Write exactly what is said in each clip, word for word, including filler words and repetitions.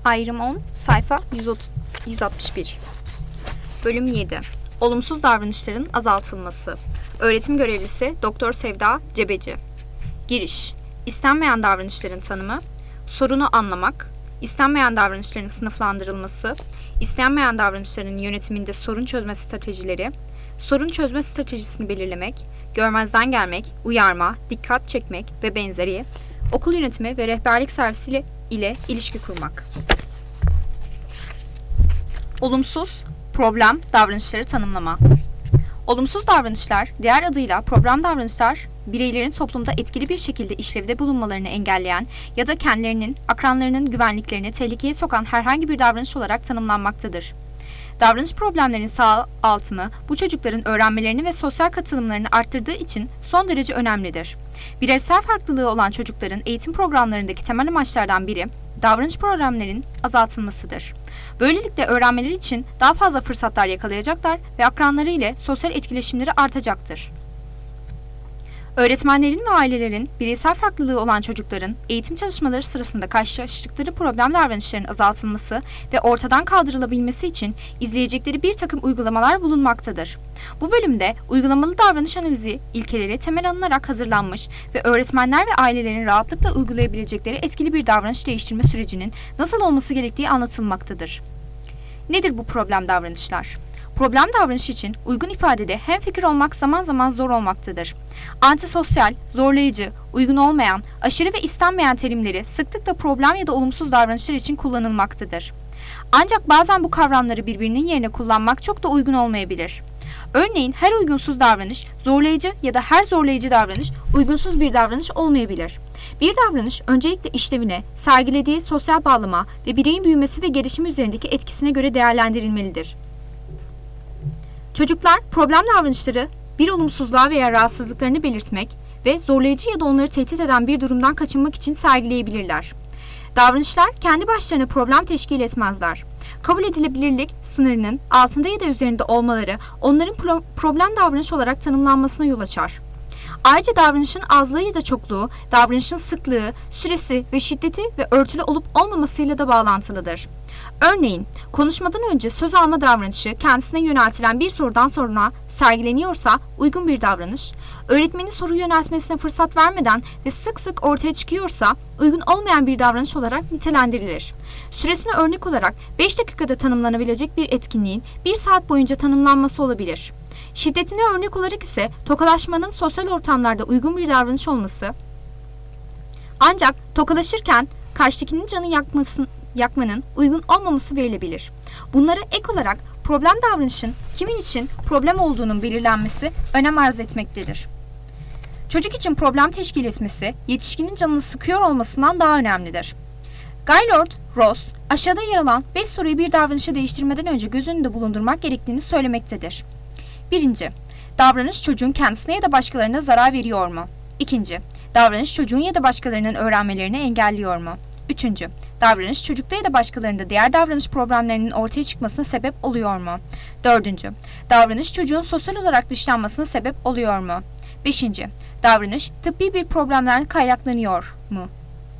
Ayrım on, sayfa yüz altmış bir. Bölüm yedi. Olumsuz davranışların azaltılması. Öğretim görevlisi Doktor Sevda Cebeci. Giriş. İstenmeyen davranışların tanımı. Sorunu anlamak. İstenmeyen davranışların sınıflandırılması. İstenmeyen davranışların yönetiminde sorun çözme stratejileri. Sorun çözme stratejisini belirlemek. Görmezden gelmek, uyarma, dikkat çekmek ve benzeri. Okul yönetimi ve rehberlik servisi ile ilişki kurmak. Olumsuz, problem, davranışları tanımlama. Olumsuz davranışlar, diğer adıyla problem davranışlar, bireylerin toplumda etkili bir şekilde işlevde bulunmalarını engelleyen ya da kendilerinin, akranlarının güvenliklerini tehlikeye sokan herhangi bir davranış olarak tanımlanmaktadır. Davranış problemlerinin sağaltımı, bu çocukların öğrenmelerini ve sosyal katılımlarını arttırdığı için son derece önemlidir. Bireysel farklılığı olan çocukların eğitim programlarındaki temel amaçlardan biri, davranış problemlerinin azaltılmasıdır. Böylelikle öğrenmeleri için daha fazla fırsatlar yakalayacaklar ve akranları ile sosyal etkileşimleri artacaktır. Öğretmenlerin ve ailelerin bireysel farklılığı olan çocukların eğitim çalışmaları sırasında karşılaştıkları problem davranışlarının azaltılması ve ortadan kaldırılabilmesi için izleyecekleri bir takım uygulamalar bulunmaktadır. Bu bölümde uygulamalı davranış analizi ilkeleri temel alınarak hazırlanmış ve öğretmenler ve ailelerin rahatlıkla uygulayabilecekleri etkili bir davranış değiştirme sürecinin nasıl olması gerektiği anlatılmaktadır. Nedir bu problem davranışlar? Problem davranış için uygun ifadede hemfikir olmak zaman zaman zor olmaktadır. Antisosyal, zorlayıcı, uygun olmayan, aşırı ve istenmeyen terimleri sıklıkla problem ya da olumsuz davranışlar için kullanılmaktadır. Ancak bazen bu kavramları birbirinin yerine kullanmak çok da uygun olmayabilir. Örneğin her uygunsuz davranış zorlayıcı ya da her zorlayıcı davranış uygunsuz bir davranış olmayabilir. Bir davranış öncelikle işlevine, sergilediği sosyal bağlama ve bireyin büyümesi ve gelişimi üzerindeki etkisine göre değerlendirilmelidir. Çocuklar problem davranışları bir olumsuzluğa veya rahatsızlıklarını belirtmek ve zorlayıcı ya da onları tehdit eden bir durumdan kaçınmak için sergileyebilirler. Davranışlar kendi başlarına problem teşkil etmezler. Kabul edilebilirlik sınırının altında ya da üzerinde olmaları onların pro- problem davranış olarak tanımlanmasına yol açar. Ayrıca davranışın azlığı ya da çokluğu, davranışın sıklığı, süresi ve şiddeti ve örtülü olup olmamasıyla da bağlantılıdır. Örneğin, konuşmadan önce söz alma davranışı kendisine yöneltilen bir sorudan sonra sergileniyorsa uygun bir davranış, öğretmenin soru yöneltmesine fırsat vermeden ve sık sık ortaya çıkıyorsa uygun olmayan bir davranış olarak nitelendirilir. Süresine örnek olarak beş dakikada tanımlanabilecek bir etkinliğin bir saat boyunca tanımlanması olabilir. Şiddetine örnek olarak ise tokalaşmanın sosyal ortamlarda uygun bir davranış olması, ancak tokalaşırken karşıdakinin canı yakmasın, yakmanın uygun olmaması verilebilir. Bunlara ek olarak problem davranışın kimin için problem olduğunun belirlenmesi önem arz etmektedir. Çocuk için problem teşkil etmesi, yetişkinin canını sıkıyor olmasından daha önemlidir. Gaylord Ross, aşağıda yer alan beş soruyu bir davranışa değiştirmeden önce göz önünde bulundurmak gerektiğini söylemektedir. Birinci, davranış çocuğun kendisine ya da başkalarına zarar veriyor mu? İkinci, davranış çocuğun ya da başkalarının öğrenmelerini engelliyor mu? Üçüncü, davranış çocukta ya da başkalarında diğer davranış problemlerinin ortaya çıkmasına sebep oluyor mu? Dördüncü, davranış çocuğun sosyal olarak dışlanmasına sebep oluyor mu? Beşinci, davranış tıbbi bir problemden kaynaklanıyor mu?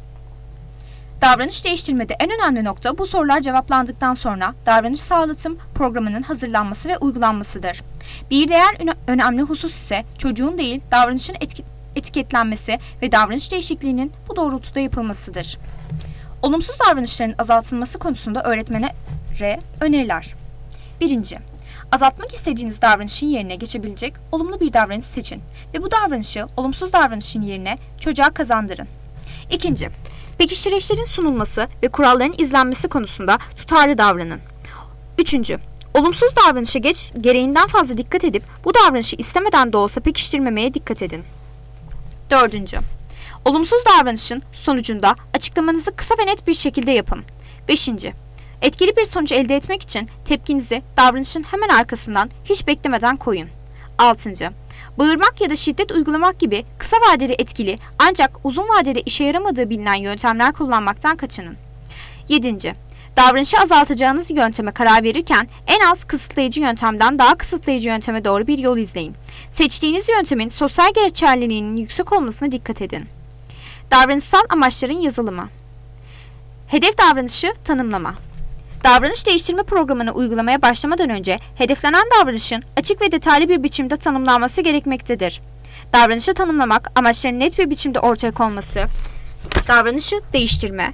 Davranış değiştirmede en önemli nokta bu sorular cevaplandıktan sonra davranış sağlatım programının hazırlanması ve uygulanmasıdır. Bir diğer önemli husus ise çocuğun değil davranışın etki, etiketlenmesi ve davranış değişikliğinin bu doğrultuda yapılmasıdır. Olumsuz davranışların azaltılması konusunda öğretmenlere öneriler. Birinci, azaltmak istediğiniz davranışın yerine geçebilecek olumlu bir davranış seçin ve bu davranışı olumsuz davranışın yerine çocuğa kazandırın. İkinci, pekiştiricilerin sunulması ve kuralların izlenmesi konusunda tutarlı davranın. Üçüncü, olumsuz davranışa geç gereğinden fazla dikkat edip bu davranışı istemeden de olsa pekiştirmemeye dikkat edin. Dördüncü, olumsuz davranışın sonucunda açıklamanızı kısa ve net bir şekilde yapın. Beşinci, etkili bir sonuç elde etmek için tepkinizi davranışın hemen arkasından hiç beklemeden koyun. Altıncı, bağırmak ya da şiddet uygulamak gibi kısa vadede etkili ancak uzun vadede işe yaramadığı bilinen yöntemler kullanmaktan kaçının. Yedinci, davranışı azaltacağınız yönteme karar verirken en az kısıtlayıcı yöntemden daha kısıtlayıcı yönteme doğru bir yol izleyin. Seçtiğiniz yöntemin sosyal geçerliliğinin yüksek olmasına dikkat edin. Davranışsal amaçların yazılımı. Hedef davranışı tanımlama. Davranış değiştirme programını uygulamaya başlamadan önce hedeflenen davranışın açık ve detaylı bir biçimde tanımlanması gerekmektedir. Davranışı tanımlamak, amaçların net bir biçimde ortaya konması, davranışı değiştirme,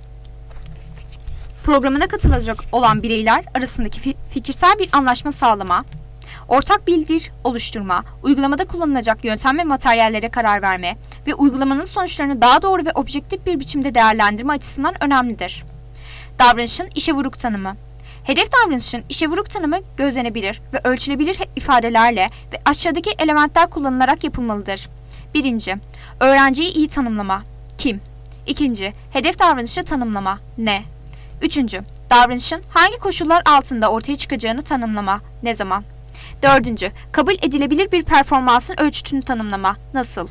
programına katılacak olan bireyler arasındaki fi- fikirsel bir anlaşma sağlama, ortak bildir oluşturma, uygulamada kullanılacak yöntem ve materyallere karar verme ve uygulamanın sonuçlarını daha doğru ve objektif bir biçimde değerlendirme açısından önemlidir. Davranışın işe vuruk tanımı. Hedef davranışın işe vuruk tanımı gözlenebilir ve ölçülebilir ifadelerle ve aşağıdaki elementler kullanılarak yapılmalıdır. Birinci, öğrenciyi iyi tanımlama. Kim? İkinci, hedef davranışı tanımlama. Ne? Üçüncü, davranışın hangi koşullar altında ortaya çıkacağını tanımlama. Ne zaman? Dördüncü, kabul edilebilir bir performansın ölçütünü tanımlama. Nasıl?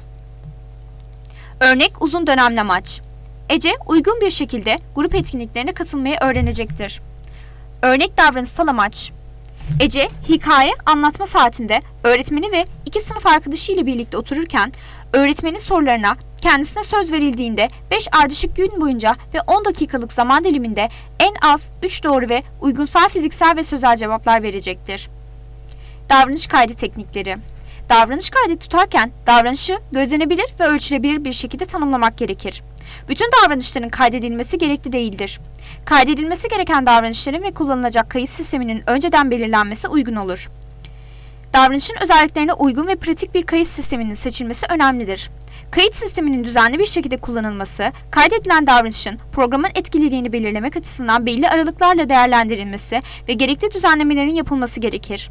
Örnek uzun dönemli amaç. Ece uygun bir şekilde grup etkinliklerine katılmayı öğrenecektir. Örnek davranışsal amaç. Ece hikaye anlatma saatinde öğretmeni ve iki sınıf arkadaşı ile birlikte otururken öğretmenin sorularına kendisine söz verildiğinde beş ardışık gün boyunca ve on dakikalık zaman diliminde en az üç doğru ve uygunsal fiziksel ve sözel cevaplar verecektir. Davranış kaydı teknikleri. Davranış kaydı tutarken davranışı gözlenebilir ve ölçülebilir bir şekilde tanımlamak gerekir. Bütün davranışların kaydedilmesi gerekli değildir. Kaydedilmesi gereken davranışların ve kullanılacak kayıt sisteminin önceden belirlenmesi uygun olur. Davranışın özelliklerine uygun ve pratik bir kayıt sisteminin seçilmesi önemlidir. Kayıt sisteminin düzenli bir şekilde kullanılması, kaydedilen davranışın programın etkililiğini belirlemek açısından belli aralıklarla değerlendirilmesi ve gerekli düzenlemelerin yapılması gerekir.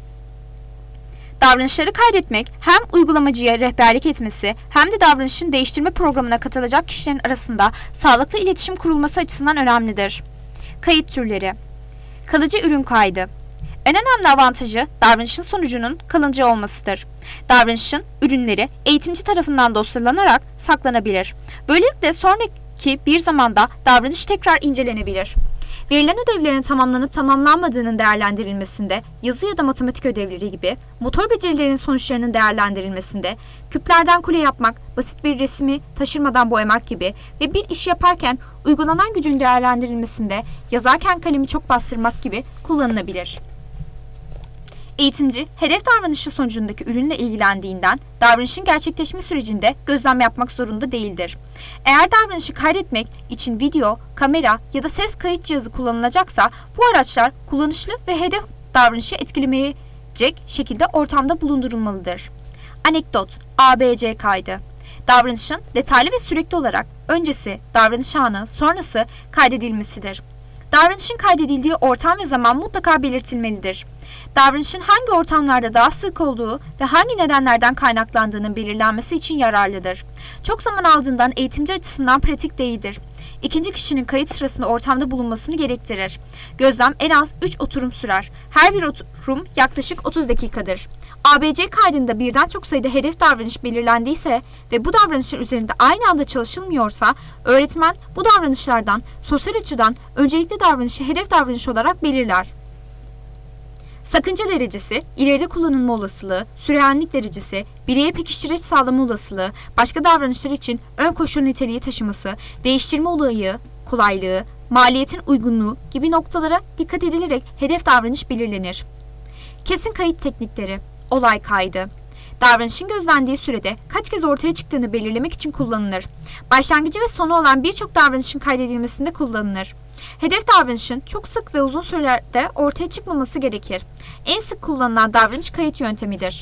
Davranışları kaydetmek hem uygulamacıya rehberlik etmesi hem de davranışın değiştirme programına katılacak kişilerin arasında sağlıklı iletişim kurulması açısından önemlidir. Kayıt türleri. Kalıcı ürün kaydı. En önemli avantajı davranışın sonucunun kalıcı olmasıdır. Davranışın ürünleri eğitimci tarafından dosyalanarak saklanabilir. Böylelikle sonraki bir zamanda davranış tekrar incelenebilir. Verilen ödevlerin tamamlanıp tamamlanmadığının değerlendirilmesinde, yazı ya da matematik ödevleri gibi, motor becerilerin sonuçlarının değerlendirilmesinde, küplerden kule yapmak, basit bir resmi taşırmadan boyamak gibi ve bir iş yaparken uygulanan gücün değerlendirilmesinde, yazarken kalemi çok bastırmak gibi kullanılabilir. Eğitimci, hedef davranışı sonucundaki ürünle ilgilendiğinden davranışın gerçekleşme sürecinde gözlem yapmak zorunda değildir. Eğer davranışı kaydetmek için video, kamera ya da ses kayıt cihazı kullanılacaksa bu araçlar kullanışlı ve hedef davranışı etkilemeyecek şekilde ortamda bulundurulmalıdır. Anekdot, A B C kaydı. Davranışın detaylı ve sürekli olarak öncesi, davranış anı, sonrası kaydedilmesidir. Davranışın kaydedildiği ortam ve zaman mutlaka belirtilmelidir. Davranışın hangi ortamlarda daha sık olduğu ve hangi nedenlerden kaynaklandığının belirlenmesi için yararlıdır. Çok zaman aldığından eğitimci açısından pratik değildir. İkinci kişinin kayıt sırasında ortamda bulunmasını gerektirir. Gözlem en az üç oturum sürer. Her bir oturum yaklaşık otuz dakikadır. A B C kaydında birden çok sayıda hedef davranış belirlendiyse ve bu davranışlar üzerinde aynı anda çalışılmıyorsa, öğretmen bu davranışlardan sosyal açıdan öncelikli davranışı hedef davranış olarak belirler. Sakınca derecesi, ileride kullanılma olasılığı, süreyenlik derecesi, bireye pekiştireç sağlama olasılığı, başka davranışlar için ön koşul niteliği taşıması, değiştirme olayı, kolaylığı, maliyetin uygunluğu gibi noktalara dikkat edilerek hedef davranış belirlenir. Kesin kayıt teknikleri, olay kaydı. Davranışın gözlendiği sürede kaç kez ortaya çıktığını belirlemek için kullanılır. Başlangıcı ve sonu olan birçok davranışın kaydedilmesinde kullanılır. Hedef davranışın çok sık ve uzun sürelerde ortaya çıkmaması gerekir. En sık kullanılan davranış kayıt yöntemidir.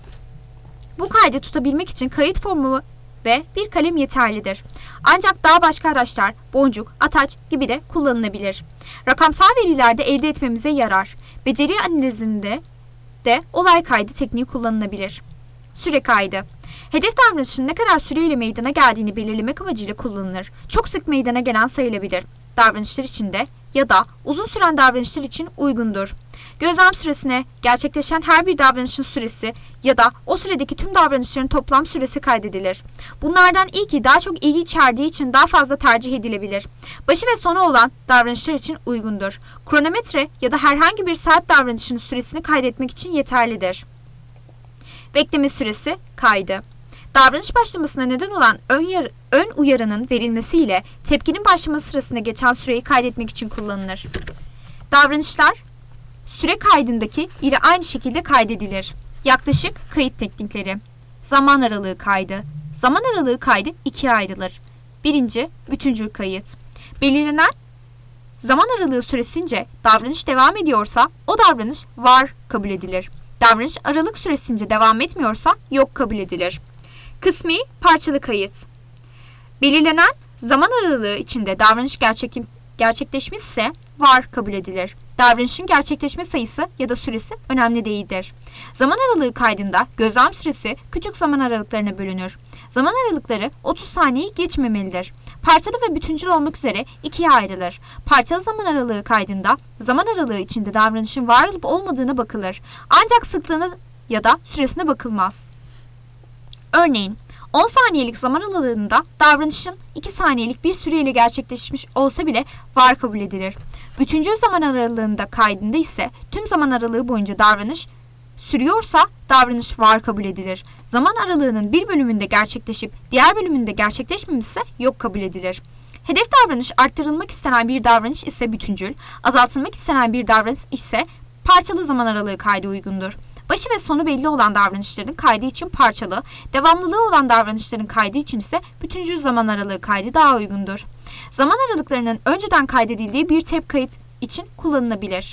Bu kaydı tutabilmek için kayıt formu ve bir kalem yeterlidir. Ancak daha başka araçlar, boncuk, ataç gibi de kullanılabilir. Rakamsal verilerde elde etmemize yarar. Beceri analizinde de olay kaydı tekniği kullanılabilir. Süre kaydı. Hedef davranışın ne kadar süreyle meydana geldiğini belirlemek amacıyla kullanılır. Çok sık meydana gelen sayılabilir. Davranışlar için de ya da uzun süren davranışlar için uygundur. Gözlem süresine gerçekleşen her bir davranışın süresi ya da o süredeki tüm davranışların toplam süresi kaydedilir. Bunlardan ilki daha çok ilgi içerdiği için daha fazla tercih edilebilir. Başı ve sonu olan davranışlar için uygundur. Kronometre ya da herhangi bir saat davranışının süresini kaydetmek için yeterlidir. Bekleme süresi kaydı. Davranış başlamasına neden olan ön, yar- ön uyarının verilmesiyle tepkinin başlaması sırasında geçen süreyi kaydetmek için kullanılır. Davranışlar süre kaydındaki ile aynı şekilde kaydedilir. Yaklaşık kayıt teknikleri. Zaman aralığı kaydı. Zaman aralığı kaydı ikiye ayrılır. Birinci, bütüncül kayıt. Belirlenen zaman aralığı süresince davranış devam ediyorsa o davranış var kabul edilir. Davranış aralık süresince devam etmiyorsa yok kabul edilir. Kısmi parçalı kayıt. Belirlenen zaman aralığı içinde davranış gerçek, gerçekleşmişse var kabul edilir. Davranışın gerçekleşme sayısı ya da süresi önemli değildir. Zaman aralığı kaydında gözlem süresi küçük zaman aralıklarına bölünür. Zaman aralıkları otuz saniyeyi geçmemelidir. Parçalı ve bütüncül olmak üzere ikiye ayrılır. Parçalı zaman aralığı kaydında zaman aralığı içinde davranışın var olup olmadığına bakılır. Ancak sıklığına ya da süresine bakılmaz. Örneğin on saniyelik zaman aralığında davranışın iki saniyelik bir süreyle gerçekleşmiş olsa bile var kabul edilir. Bütüncül zaman aralığında kaydında ise tüm zaman aralığı boyunca davranış sürüyorsa davranış var kabul edilir. Zaman aralığının bir bölümünde gerçekleşip diğer bölümünde gerçekleşmemişse yok kabul edilir. Hedef davranış arttırılmak istenen bir davranış ise bütüncül, azaltılmak istenen bir davranış ise parçalı zaman aralığı kaydı uygundur. Başı ve sonu belli olan davranışların kaydı için parçalı, devamlılığı olan davranışların kaydı için ise bütüncül zaman aralığı kaydı daha uygundur. Zaman aralıklarının önceden kaydedildiği bir tep kayıt için kullanılabilir.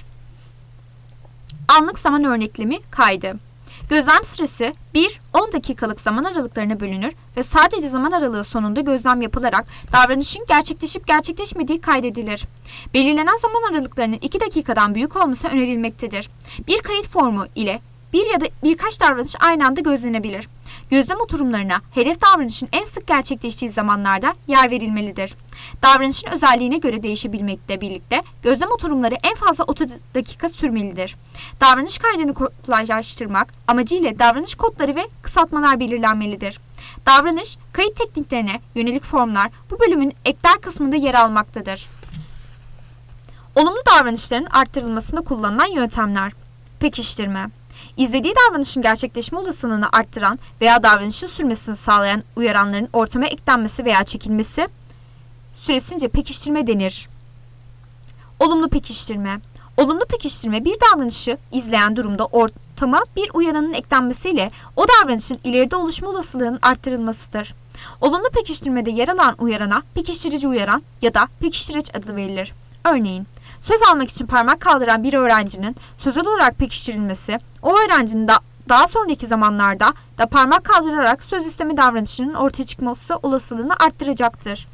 Anlık zaman örneklemi kaydı. Gözlem süresi bir on dakikalık zaman aralıklarına bölünür ve sadece zaman aralığı sonunda gözlem yapılarak davranışın gerçekleşip gerçekleşmediği kaydedilir. Belirlenen zaman aralıklarının iki dakikadan büyük olması önerilmektedir. Bir kayıt formu ile bir ya da birkaç davranış aynı anda gözlenebilir. Gözlem oturumlarına hedef davranışın en sık gerçekleştiği zamanlarda yer verilmelidir. Davranışın özelliğine göre değişebilmekle birlikte gözlem oturumları en fazla otuz dakika sürmelidir. Davranış kaydını kolaylaştırmak amacıyla davranış kodları ve kısaltmalar belirlenmelidir. Davranış kayıt tekniklerine yönelik formlar bu bölümün ekler kısmında yer almaktadır. Olumlu davranışların arttırılmasında kullanılan yöntemler. Pekiştirme. İzlediği davranışın gerçekleşme olasılığını arttıran veya davranışın sürmesini sağlayan uyaranların ortama eklenmesi veya çekilmesi süresince pekiştirme denir. Olumlu pekiştirme. Olumlu pekiştirme bir davranışı izleyen durumda ortama bir uyaranın eklenmesiyle o davranışın ileride oluşma olasılığının arttırılmasıdır. Olumlu pekiştirmede yer alan uyarana pekiştirici uyaran ya da pekiştireç adı verilir. Örneğin, söz almak için parmak kaldıran bir öğrencinin sözel olarak pekiştirilmesi, o öğrencinin da daha sonraki zamanlarda da parmak kaldırarak söz isteme davranışının ortaya çıkması olasılığını arttıracaktır.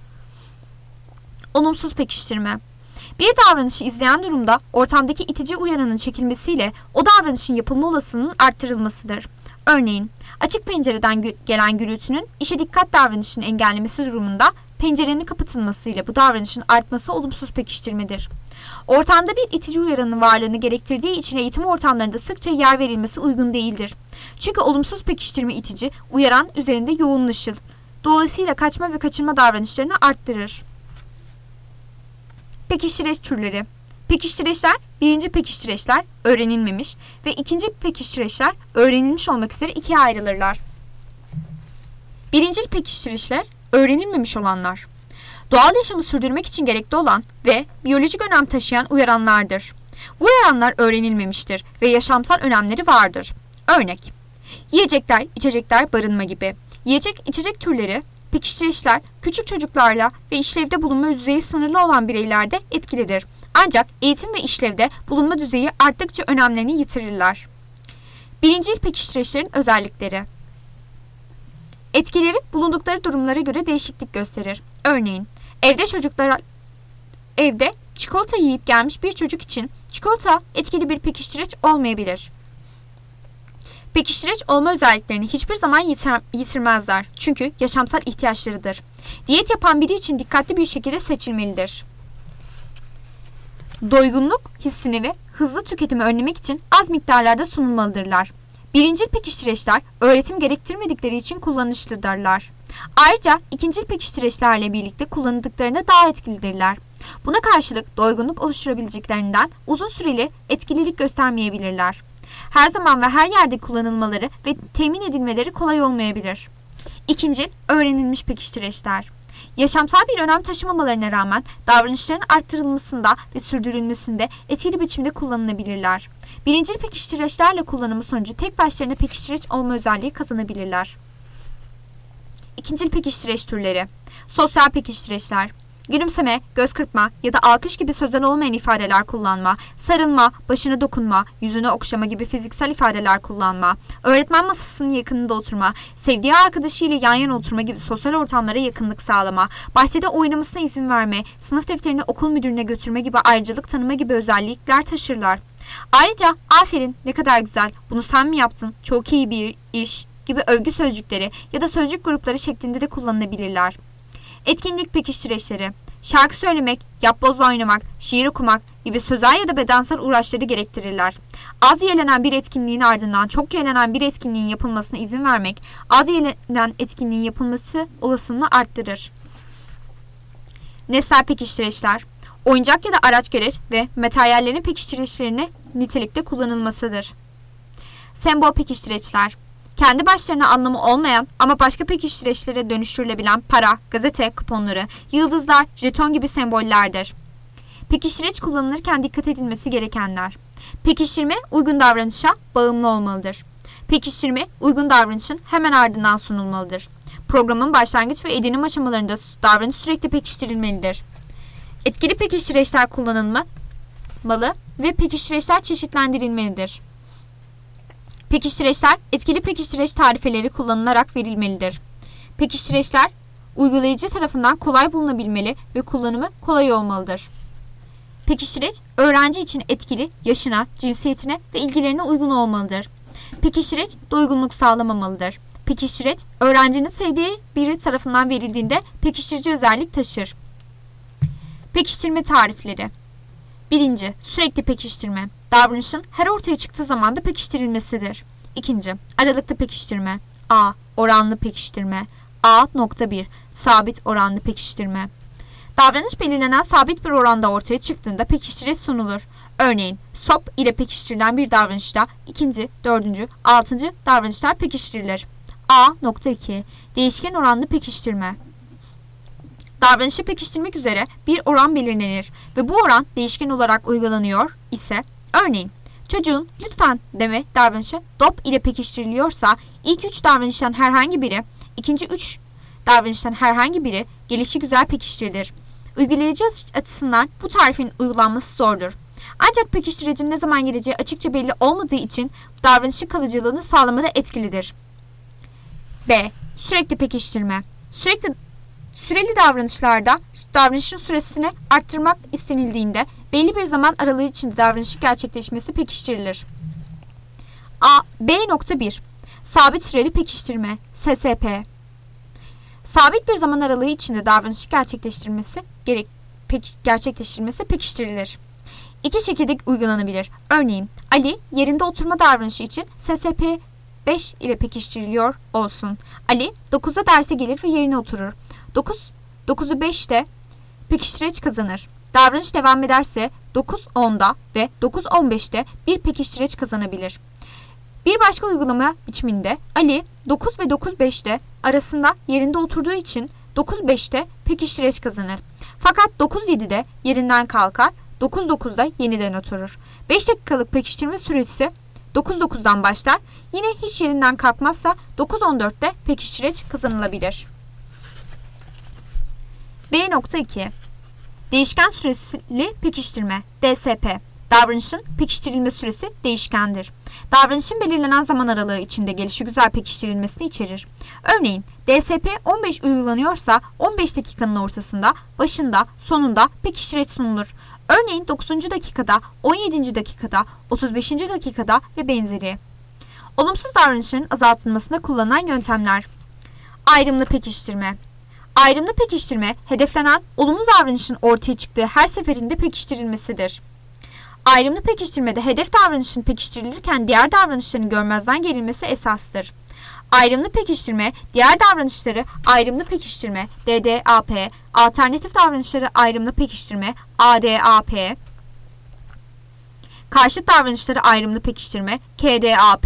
Olumsuz pekiştirme. Bir davranışı izleyen durumda ortamdaki itici uyaranın çekilmesiyle o davranışın yapılma olasılığının arttırılmasıdır. Örneğin, açık pencereden gü- gelen gürültünün işe dikkat davranışını engellemesi durumunda pencerenin kapatılmasıyla bu davranışın artması olumsuz pekiştirmedir. Ortamda bir itici uyaranın varlığını gerektirdiği için eğitim ortamlarında sıkça yer verilmesi uygun değildir. Çünkü olumsuz pekiştirme itici uyaran üzerinde yoğunlaşır. Dolayısıyla kaçma ve kaçınma davranışlarını arttırır. Pekiştireç türleri. Pekiştireçler, birinci pekiştireçler öğrenilmemiş ve ikinci pekiştireçler öğrenilmiş olmak üzere ikiye ayrılırlar. Birincil pekiştireçler öğrenilmemiş olanlar. Doğal yaşamı sürdürmek için gerekli olan ve biyolojik önem taşıyan uyaranlardır. Bu uyaranlar öğrenilmemiştir ve yaşamsal önemleri vardır. Örnek: yiyecekler, içecekler, barınma gibi. Yiyecek, içecek türleri, pekiştireçler küçük çocuklarla ve işlevde bulunma düzeyi sınırlı olan bireylerde etkilidir. Ancak eğitim ve işlevde bulunma düzeyi arttıkça önemlerini yitirirler. Birincil pekiştireçlerin özellikleri. Etkileri bulundukları durumlara göre değişiklik gösterir. Örneğin, evde çocuklar evde çikolata yiyip gelmiş bir çocuk için çikolata etkili bir pekiştireç olmayabilir. Pekiştireç olma özelliklerini hiçbir zaman yitir- yitirmezler. Çünkü yaşamsal ihtiyaçlarıdır. Diyet yapan biri için dikkatli bir şekilde seçilmelidir. Doygunluk hissini ve hızlı tüketimi önlemek için az miktarlarda sunulmalıdırlar. Birincil pekiştireçler öğretim gerektirmedikleri için kullanışlıdırlar. Ayrıca ikincil pekiştireçlerle birlikte kullanıldıklarında daha etkilidirler. Buna karşılık doygunluk oluşturabileceklerinden uzun süreli etkililik göstermeyebilirler. Her zaman ve her yerde kullanılmaları ve temin edilmeleri kolay olmayabilir. İkincil, öğrenilmiş pekiştireçler. Yaşamsal bir önem taşımamalarına rağmen davranışların arttırılmasında ve sürdürülmesinde etkili biçimde kullanılabilirler. Birincil pekiştireçlerle kullanımı sonucu tek başlarına pekiştireç olma özelliği kazanabilirler. İkincil pekiştireç türleri. Sosyal pekiştireçler. Gülümseme, göz kırpma ya da alkış gibi sözel olmayan ifadeler kullanma, sarılma, başına dokunma, yüzüne okşama gibi fiziksel ifadeler kullanma, öğretmen masasının yakınında oturma, sevdiği arkadaşıyla yan yana oturma gibi sosyal ortamlara yakınlık sağlama, bahçede oynamasına izin verme, sınıf defterini okul müdürüne götürme gibi ayrıcalık tanıma gibi özellikler taşırlar. Ayrıca aferin, ne kadar güzel, bunu sen mi yaptın, çok iyi bir iş gibi övgü sözcükleri ya da sözcük grupları şeklinde de kullanılabilirler. Etkinlik pekiştireçleri. Şarkı söylemek, yapboz oynamak, şiir okumak gibi sözel ya da bedensel uğraşları gerektirirler. Az yelenen bir etkinliğin ardından çok yelenen bir etkinliğin yapılmasına izin vermek, az yelenen etkinliğin yapılması olasılığını arttırır. Nesnel pekiştireçler. Oyuncak ya da araç gereç ve materyallerin pekiştireçlerine nitelikte kullanılmasıdır. Sembol pekiştireçler. Kendi başlarına anlamı olmayan ama başka pekiştireçlere dönüştürülebilen para, gazete kuponları, yıldızlar, jeton gibi sembollerdir. Pekiştireç kullanılırken dikkat edilmesi gerekenler. Pekiştirme uygun davranışa bağımlı olmalıdır. Pekiştirme uygun davranışın hemen ardından sunulmalıdır. Programın başlangıç ve edinim aşamalarında davranış sürekli pekiştirilmelidir. Etkili pekiştireçler kullanılmalı ve pekiştireçler çeşitlendirilmelidir. Pekiştireçler etkili pekiştireç tarifeleri kullanılarak verilmelidir. Pekiştireçler uygulayıcı tarafından kolay bulunabilmeli ve kullanımı kolay olmalıdır. Pekiştireç öğrenci için etkili, yaşına, cinsiyetine ve ilgilerine uygun olmalıdır. Pekiştireç doygunluk sağlamamalıdır. Pekiştireç öğrencinin sevdiği biri tarafından verildiğinde pekiştirici özellik taşır. Pekiştirme tarifleri. Birinci, sürekli pekiştirme. Davranışın her ortaya çıktığı zamanda pekiştirilmesidir. İkinci, aralıklı pekiştirme. A. Oranlı pekiştirme. A. Nokta bir. Sabit oranlı pekiştirme. Davranış belirlenen sabit bir oranda ortaya çıktığında pekiştireç sunulur. Örneğin, sop ile pekiştirilen bir davranışta ikinci, dördüncü, altıncı davranışlar pekiştirilir. A. Nokta iki. Değişken oranlı pekiştirme. Davranışı pekiştirmek üzere bir oran belirlenir ve bu oran değişken olarak uygulanıyor ise, örneğin çocuğun lütfen deme davranışı dop ile pekiştiriliyorsa ilk üç davranıştan herhangi biri, ikinci üç davranıştan herhangi biri gelişigüzel pekiştirilir. Uygulayıcı açısından bu tarifin uygulanması zordur. Ancak pekiştiricinin ne zaman geleceği açıkça belli olmadığı için davranışın kalıcılığını sağlamada etkilidir. B. Sürekli pekiştirme. Sürekli Süreli davranışlarda davranışın süresini arttırmak istenildiğinde belli bir zaman aralığı içinde davranışın gerçekleşmesi pekiştirilir. A. B. bir. Sabit süreli pekiştirme S S P. Sabit bir zaman aralığı içinde davranışı gerçekleştirmesi gerek, pek, gerçekleştirilmesi pekiştirilir. İki şekilde uygulanabilir. Örneğin Ali yerinde oturma davranışı için S S P beş ile pekiştiriliyor olsun. Ali dokuzda derse gelir ve yerine oturur. dokuz, dokuzu beşte pekiştireç kazanır. Davranış devam ederse dokuz onda ve dokuz on beşte bir pekiştireç kazanabilir. Bir başka uygulama biçiminde Ali dokuz ve dokuz beşte arasında yerinde oturduğu için dokuz beşte pekiştireç kazanır. Fakat dokuz yedide yerinden kalkar, dokuz dokuzda yeniden oturur. beş dakikalık pekiştirme süresi dokuz dokuzdan başlar. Yine hiç yerinden kalkmazsa dokuz on dörtte pekiştireç kazanılabilir. B. iki. Değişken süreli pekiştirme D S P. Davranışın pekiştirilme süresi değişkendir. Davranışın belirlenen zaman aralığı içinde gelişigüzel pekiştirilmesini içerir. Örneğin D S P on beş uygulanıyorsa on beş dakikanın ortasında, başında, sonunda pekiştireç sunulur. Örneğin dokuzuncu dakikada, on yedinci dakikada, otuz beşinci dakikada ve benzeri. Olumsuz davranışların azaltılmasında kullanılan yöntemler. Ayrımlı pekiştirme. Ayrımlı pekiştirme, hedeflenen olumlu davranışın ortaya çıktığı her seferinde pekiştirilmesidir. Ayrımlı pekiştirmede hedef davranışın pekiştirilirken diğer davranışların görmezden gelinmesi esastır. Ayrımlı pekiştirme, diğer davranışları ayrımlı pekiştirme D D A P, alternatif davranışları ayrımlı pekiştirme A D A P, karşıt davranışları ayrımlı pekiştirme K D A P,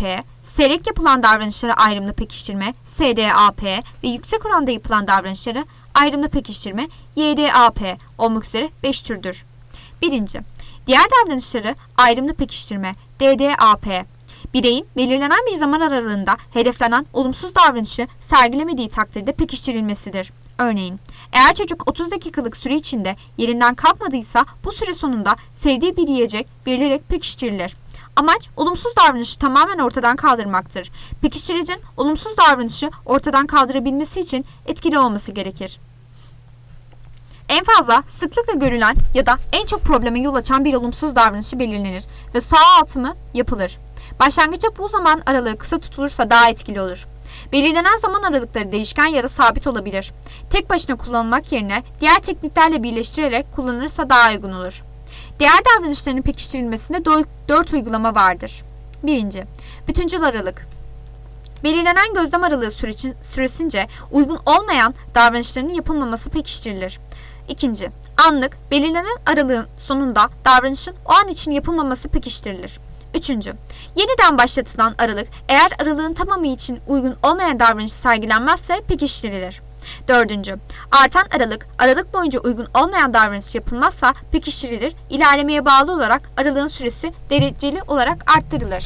Seyrek yapılan davranışlara ayrımlı pekiştirme S D A P ve yüksek oranda yapılan davranışlara ayrımlı pekiştirme Y D A P olmak üzere beş türdür. Birinci. Diğer davranışları ayrımlı pekiştirme D D A P. Bireyin belirlenen bir zaman aralığında hedeflenen olumsuz davranışı sergilemediği takdirde pekiştirilmesidir. Örneğin, eğer çocuk otuz dakikalık süre içinde yerinden kalkmadıysa bu süre sonunda sevdiği bir yiyecek verilerek pekiştirilir. Amaç olumsuz davranışı tamamen ortadan kaldırmaktır. Pekiştiricinin olumsuz davranışı ortadan kaldırabilmesi için etkili olması gerekir. En fazla sıklıkla görülen ya da en çok probleme yol açan bir olumsuz davranışı belirlenir ve sağaltımı yapılır. Başlangıçta bu zaman aralığı kısa tutulursa daha etkili olur. Belirlenen zaman aralıkları değişken ya da sabit olabilir. Tek başına kullanılmak yerine diğer tekniklerle birleştirerek kullanılırsa daha uygun olur. Diğer davranışların pekiştirilmesinde dört uygulama vardır. Birinci. Bütüncül aralık. Belirlenen gözlem aralığı süresince uygun olmayan davranışların yapılmaması pekiştirilir. İkinci. Anlık, belirlenen aralığın sonunda davranışın o an için yapılmaması pekiştirilir. Üçüncü. Yeniden başlatılan aralık, eğer aralığın tamamı için uygun olmayan davranış sergilenmezse pekiştirilir. Dördüncü. Artan aralık, aralık boyunca uygun olmayan davranış yapılmazsa pekiştirilir. İlerlemeye bağlı olarak aralığın süresi dereceli olarak arttırılır.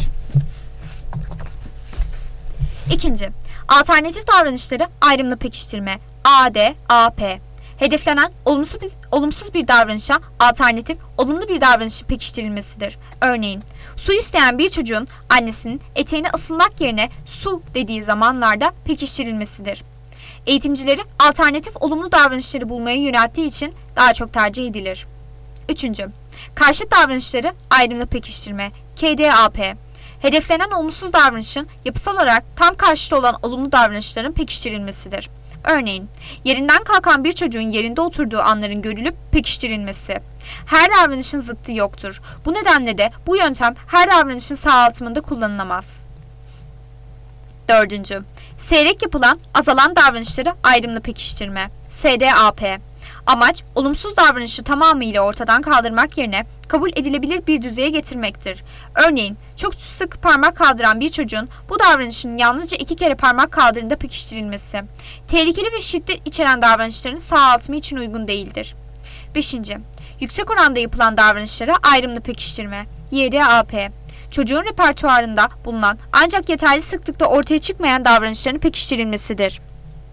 İkinci. Alternatif davranışları ayrımlı pekiştirme A D A P. Hedeflenen olumsuz bir, olumsuz bir davranışa alternatif olumlu bir davranışın pekiştirilmesidir. Örneğin, su isteyen bir çocuğun annesinin eteğine asılmak yerine su dediği zamanlarda pekiştirilmesidir. Eğitimcileri alternatif olumlu davranışları bulmaya yönelttiği için daha çok tercih edilir. Üçüncü. Karşıt davranışları ayrımlı pekiştirme K D A P. Hedeflenen olumsuz davranışın yapısal olarak tam karşıtı olan olumlu davranışların pekiştirilmesidir. Örneğin, yerinden kalkan bir çocuğun yerinde oturduğu anların görülüp pekiştirilmesi. Her davranışın zıttı yoktur. Bu nedenle de bu yöntem her davranışın sağaltımında kullanılamaz. Dördüncü. Seyrek yapılan azalan davranışları ayrımlı pekiştirme S D A P. Amaç, olumsuz davranışı tamamıyla ortadan kaldırmak yerine kabul edilebilir bir düzeye getirmektir. Örneğin, çok sık parmak kaldıran bir çocuğun bu davranışın yalnızca iki kere parmak kaldırında pekiştirilmesi, tehlikeli ve şiddet içeren davranışların sağaltımı için uygun değildir. Beşinci. Yüksek oranda yapılan davranışlara ayrımlı pekiştirme Y D A P. Çocuğun repertuarında bulunan ancak yeterli sıklıkta ortaya çıkmayan davranışların pekiştirilmesidir.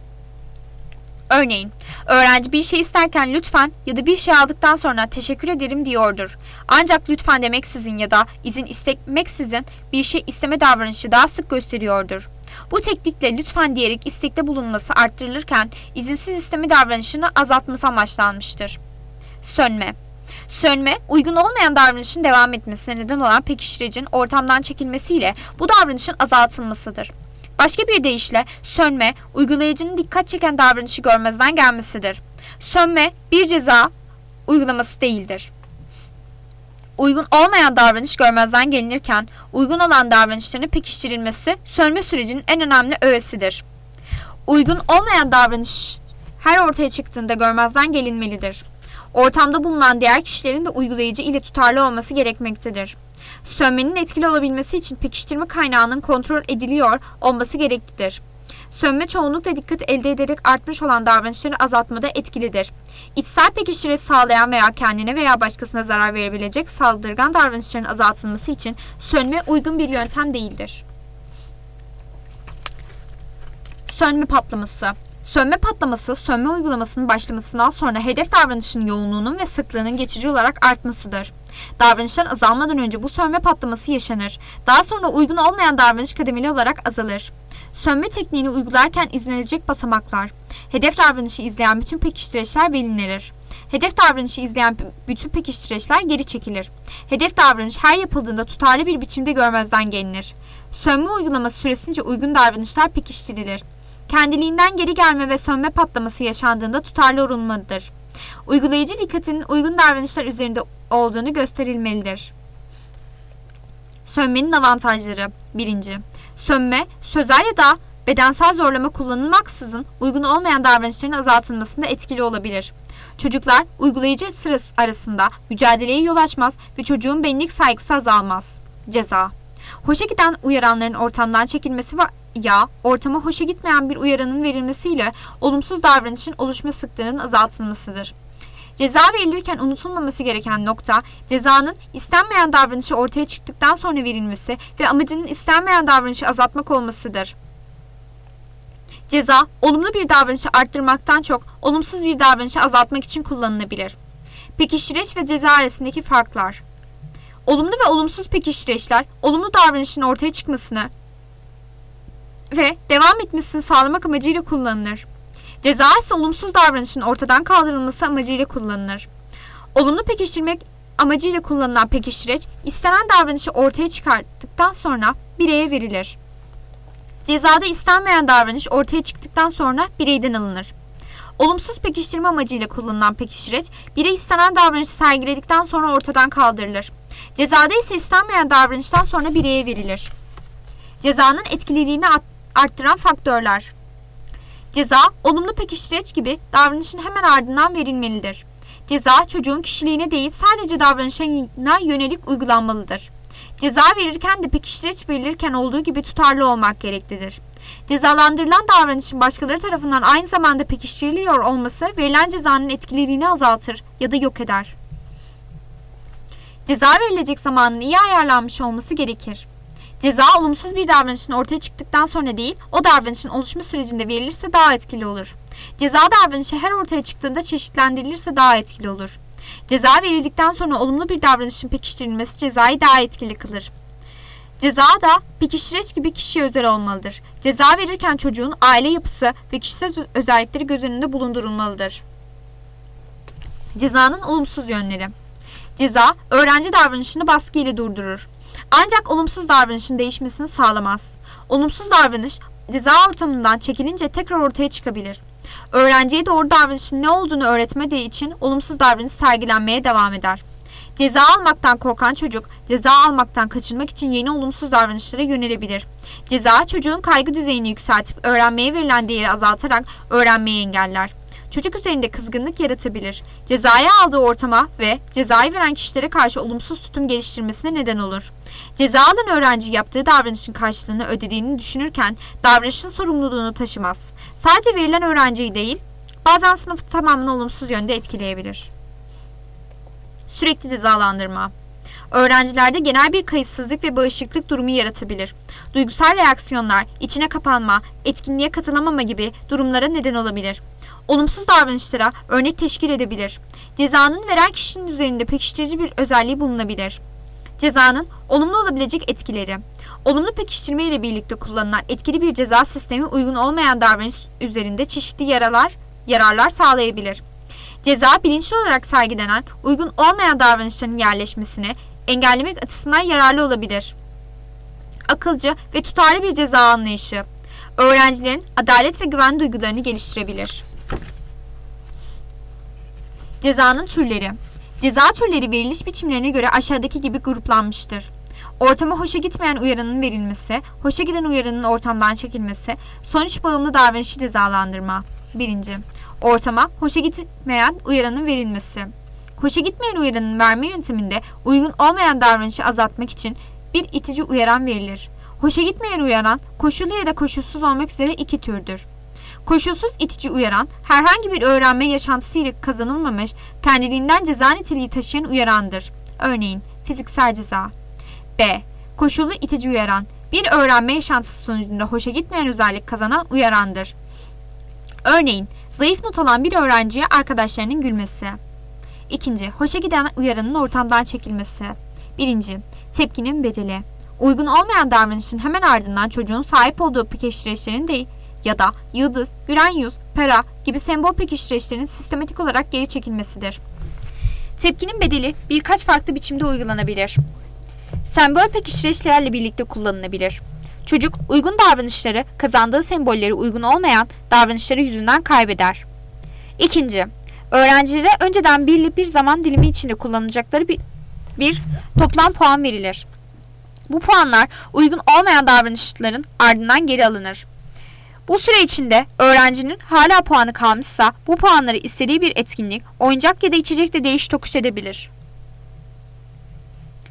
Örneğin, öğrenci bir şey isterken lütfen ya da bir şey aldıktan sonra teşekkür ederim diyordur. Ancak lütfen demeksizin ya da izin istemeksizin bir şey isteme davranışı daha sık gösteriyordur. Bu teknikle lütfen diyerek istekte bulunması arttırılırken izinsiz isteme davranışını azaltması amaçlanmıştır. Sönme. Sönme, uygun olmayan davranışın devam etmesine neden olan pekiştiricinin ortamdan çekilmesiyle bu davranışın azaltılmasıdır. Başka bir deyişle sönme, uygulayıcının dikkat çeken davranışı görmezden gelmesidir. Sönme, bir ceza uygulaması değildir. Uygun olmayan davranış görmezden gelinirken, uygun olan davranışların pekiştirilmesi sönme sürecinin en önemli öğesidir. Uygun olmayan davranış her ortaya çıktığında görmezden gelinmelidir. Ortamda bulunan diğer kişilerin de uygulayıcı ile tutarlı olması gerekmektedir. Sönmenin etkili olabilmesi için pekiştirme kaynağının kontrol ediliyor olması gereklidir. Sönme çoğunlukla dikkat elde ederek artmış olan davranışları azaltmada etkilidir. İçsel pekiştirici sağlayan veya kendine veya başkasına zarar verebilecek saldırgan davranışların azaltılması için sönme uygun bir yöntem değildir. Sönme patlaması. Sönme patlaması, sönme uygulamasının başlamasından sonra hedef davranışının yoğunluğunun ve sıklığının geçici olarak artmasıdır. Davranışlar azalmadan önce bu sönme patlaması yaşanır. Daha sonra uygun olmayan davranış kademeli olarak azalır. Sönme tekniğini uygularken izlenecek basamaklar. Hedef davranışı izleyen bütün pekiştireçler belirlenir. Hedef davranışı izleyen bütün pekiştireçler geri çekilir. Hedef davranış her yapıldığında tutarlı bir biçimde görmezden gelinir. Sönme uygulaması süresince uygun davranışlar pekiştirilir. Kendiliğinden geri gelme ve sönme patlaması yaşandığında tutarlı olunmalıdır. Uygulayıcı dikkatinin uygun davranışlar üzerinde olduğunu gösterilmelidir. Sönmenin avantajları. Birinci. Sönme, sözel ya da bedensel zorlama kullanılmaksızın uygun olmayan davranışların azaltılmasında etkili olabilir. Çocuklar uygulayıcı sırası arasında mücadeleye yol açmaz ve çocuğun benlik saygısı azalmaz. Ceza. Hoşa giden uyaranların ortamdan çekilmesi ya ortama hoşa gitmeyen bir uyaranın verilmesiyle olumsuz davranışın oluşma sıklığının azaltılmasıdır. Ceza verilirken unutulmaması gereken nokta, cezanın istenmeyen davranışı ortaya çıktıktan sonra verilmesi ve amacının istenmeyen davranışı azaltmak olmasıdır. Ceza, olumlu bir davranışı arttırmaktan çok olumsuz bir davranışı azaltmak için kullanılabilir. Pekiştireç ve ceza arasındaki farklar. Olumlu ve olumsuz pekiştireçler, olumlu davranışın ortaya çıkmasını ve devam etmesini sağlamak amacıyla kullanılır. Ceza ise olumsuz davranışın ortadan kaldırılması amacıyla kullanılır. Olumlu pekiştirmek amacıyla kullanılan pekiştireç, istenen davranışı ortaya çıkarttıktan sonra bireye verilir. Cezada istenmeyen davranış ortaya çıktıktan sonra bireyden alınır. Olumsuz pekiştirme amacıyla kullanılan pekiştireç, birey istenen davranışı sergiledikten sonra ortadan kaldırılır. Cezada ise istenmeyen davranıştan sonra bireye verilir. Cezanın etkililiğini arttıran faktörler. Ceza, olumlu pekiştireç gibi davranışın hemen ardından verilmelidir. Ceza, çocuğun kişiliğine değil sadece davranışına yönelik uygulanmalıdır. Ceza verirken de pekiştireç verilirken olduğu gibi tutarlı olmak gereklidir. Cezalandırılan davranışın başkaları tarafından aynı zamanda pekiştiriliyor olması verilen cezanın etkililiğini azaltır ya da yok eder. Ceza verilecek zamanın iyi ayarlanmış olması gerekir. Ceza olumsuz bir davranışın ortaya çıktıktan sonra değil, o davranışın oluşma sürecinde verilirse daha etkili olur. Ceza davranışı her ortaya çıktığında çeşitlendirilirse daha etkili olur. Ceza verildikten sonra olumlu bir davranışın pekiştirilmesi cezayı daha etkili kılır. Ceza da pekiştireç gibi kişiye özel olmalıdır. Ceza verirken çocuğun aile yapısı ve kişisel özellikleri göz önünde bulundurulmalıdır. Cezanın olumsuz yönleri. Ceza, öğrenci davranışını baskı ile durdurur. Ancak olumsuz davranışın değişmesini sağlamaz. Olumsuz davranış, ceza ortamından çekilince tekrar ortaya çıkabilir. Öğrenciye doğru davranışın ne olduğunu öğretmediği için olumsuz davranış sergilenmeye devam eder. Ceza almaktan korkan çocuk, ceza almaktan kaçınmak için yeni olumsuz davranışlara yönelebilir. Ceza, çocuğun kaygı düzeyini yükseltip öğrenmeye verilen değeri azaltarak öğrenmeyi engeller. Çocuk üzerinde kızgınlık yaratabilir. Cezayı aldığı ortama ve cezayı veren kişilere karşı olumsuz tutum geliştirmesine neden olur. Ceza alan öğrenci yaptığı davranışın karşılığını ödediğini düşünürken davranışın sorumluluğunu taşımaz. Sadece verilen öğrenciyi değil, bazen sınıfı tamamen olumsuz yönde etkileyebilir. Sürekli cezalandırma. Öğrencilerde genel bir kayıtsızlık ve bağışıklık durumu yaratabilir. Duygusal reaksiyonlar, içine kapanma, etkinliğe katılamama gibi durumlara neden olabilir. Olumsuz davranışlara örnek teşkil edebilir. Cezanın veren kişinin üzerinde pekiştirici bir özelliği bulunabilir. Cezanın olumlu olabilecek etkileri. Olumlu pekiştirme ile birlikte kullanılan etkili bir ceza sistemi uygun olmayan davranış üzerinde çeşitli yaralar, yararlar sağlayabilir. Ceza bilinçli olarak sergilenen uygun olmayan davranışların yerleşmesini engellemek açısından yararlı olabilir. Akılcı ve tutarlı bir ceza anlayışı. Öğrencilerin adalet ve güven duygularını geliştirebilir. Cezanın türleri. Ceza türleri veriliş biçimlerine göre aşağıdaki gibi gruplanmıştır. Ortama hoşa gitmeyen uyaranın verilmesi, hoşa giden uyaranın ortamdan çekilmesi, sonuç bağımlı davranışı cezalandırma. Birinci. Ortama hoşa gitmeyen uyaranın verilmesi. Hoşa gitmeyen uyaranın verme yönteminde uygun olmayan davranışı azaltmak için bir itici uyaran verilir. Hoşa gitmeyen uyaran koşullu ya da koşulsuz olmak üzere iki türdür. Koşulsuz itici uyaran, herhangi bir öğrenme yaşantısıyla kazanılmamış, kendiliğinden ceza niteliği taşıyan uyarandır. Örneğin fiziksel ceza. B. Koşullu itici uyaran, bir öğrenme yaşantısı sonucunda hoşa gitmeyen özellik kazanan uyarandır. Örneğin zayıf not alan bir öğrenciye arkadaşlarının gülmesi. İkinci. Hoşa giden uyaranın ortamdan çekilmesi. Birinci. Tepkinin bedeli. Uygun olmayan davranışın hemen ardından çocuğun sahip olduğu pekiştireçlerin değil ya da yıldız, gülen yüz, para gibi sembol pekiştireçlerin sistematik olarak geri çekilmesidir. Tepkinin bedeli birkaç farklı biçimde uygulanabilir. Sembol pekiştireçlerle birlikte kullanılabilir. Çocuk uygun davranışları kazandığı sembolleri uygun olmayan davranışları yüzünden kaybeder. İkinci, öğrencilere önceden belirli bir zaman dilimi içinde kullanacakları bir, bir toplam puan verilir. Bu puanlar uygun olmayan davranışların ardından geri alınır. Bu süre içinde öğrencinin hala puanı kalmışsa bu puanları istediği bir etkinlik, oyuncak ya da içecekle değiş tokuş edebilir.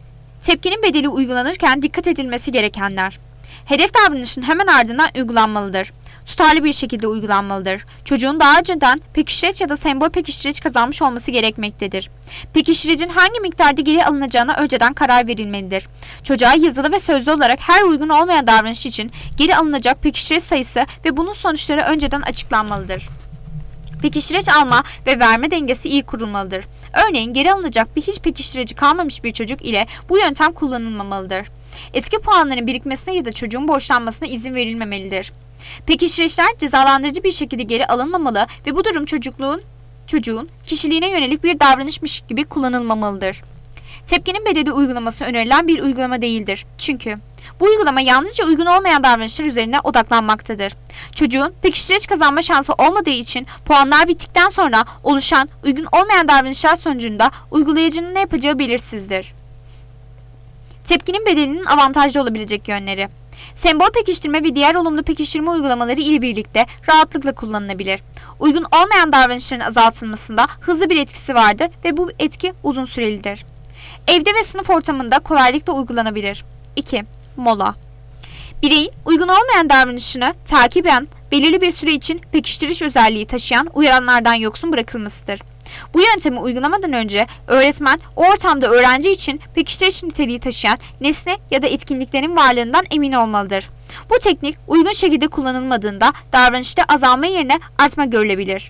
Tepkinin bedeli uygulanırken dikkat edilmesi gerekenler. Hedef davranışın hemen ardından uygulanmalıdır. Tutarlı bir şekilde uygulanmalıdır. Çocuğun daha önceden pekiştireç ya da sembol pekiştireç kazanmış olması gerekmektedir. Pekiştiricin hangi miktarda geri alınacağına önceden karar verilmelidir. Çocuğa yazılı ve sözlü olarak her uygun olmayan davranış için geri alınacak pekiştireç sayısı ve bunun sonuçları önceden açıklanmalıdır. Pekiştireç alma ve verme dengesi iyi kurulmalıdır. Örneğin geri alınacak bir hiç pekiştireci kalmamış bir çocuk ile bu yöntem kullanılmamalıdır. Eski puanların birikmesine ya da çocuğun borçlanmasına izin verilmemelidir. Pekiştireçler cezalandırıcı bir şekilde geri alınmamalı ve bu durum çocukluğun, çocuğun kişiliğine yönelik bir davranışmış gibi kullanılmamalıdır. Tepkinin bedeli uygulaması önerilen bir uygulama değildir. Çünkü bu uygulama yalnızca uygun olmayan davranışlar üzerine odaklanmaktadır. Çocuğun pekiştireç kazanma şansı olmadığı için puanlar bittikten sonra oluşan uygun olmayan davranışlar sonucunda uygulayıcının ne yapacağı belirsizdir. Tepkinin bedelinin avantajlı olabilecek yönleri. Sembol pekiştirme ve diğer olumlu pekiştirme uygulamaları ile birlikte rahatlıkla kullanılabilir. Uygun olmayan davranışların azaltılmasında hızlı bir etkisi vardır ve bu etki uzun sürelidir. Evde ve sınıf ortamında kolaylıkla uygulanabilir. iki. Mola. Bireyin uygun olmayan davranışını takiben belirli bir süre için pekiştirici özelliği taşıyan uyaranlardan yoksun bırakılmasıdır. Bu yöntemi uygulamadan önce öğretmen o ortamda öğrenci için pekiştirici niteliği taşıyan nesne ya da etkinliklerin varlığından emin olmalıdır. Bu teknik uygun şekilde kullanılmadığında davranışta azalma yerine artma görülebilir.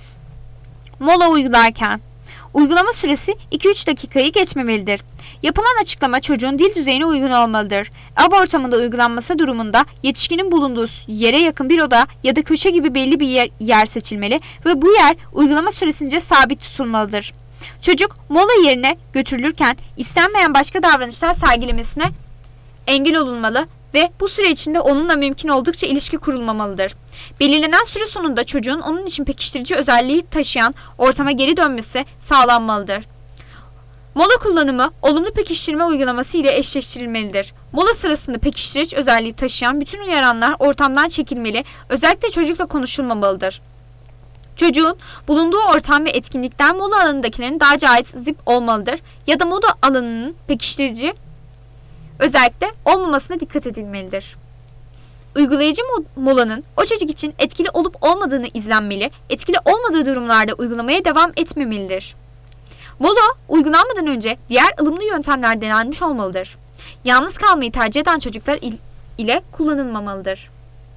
Mola uygularken uygulama süresi iki üç dakikayı geçmemelidir. Yapılan açıklama çocuğun dil düzeyine uygun olmalıdır. Ev ortamında uygulanması durumunda yetişkinin bulunduğu yere yakın bir oda ya da köşe gibi belli bir yer, yer seçilmeli ve bu yer uygulama süresince sabit tutulmalıdır. Çocuk mola yerine götürülürken istenmeyen başka davranışlar sergilemesine engel olunmalı ve bu süre içinde onunla mümkün oldukça ilişki kurulmamalıdır. Belirlenen süre sonunda çocuğun onun için pekiştirici özelliği taşıyan ortama geri dönmesi sağlanmalıdır. Mola kullanımı olumlu pekiştirme uygulaması ile eşleştirilmelidir. Mola sırasında pekiştirici özelliği taşıyan bütün uyaranlar ortamdan çekilmeli, özellikle çocukla konuşulmamalıdır. Çocuğun bulunduğu ortam ve etkinlikten mola alanındakilerin daha cazip olmalıdır ya da mola alanının pekiştirici özellikle olmamasına dikkat edilmelidir. Uygulayıcı molanın o çocuk için etkili olup olmadığını izlenmeli, etkili olmadığı durumlarda uygulamaya devam etmemelidir. Mola uygulanmadan önce diğer ılımlı yöntemler denenmiş olmalıdır. Yalnız kalmayı tercih eden çocuklar ile kullanılmamalıdır.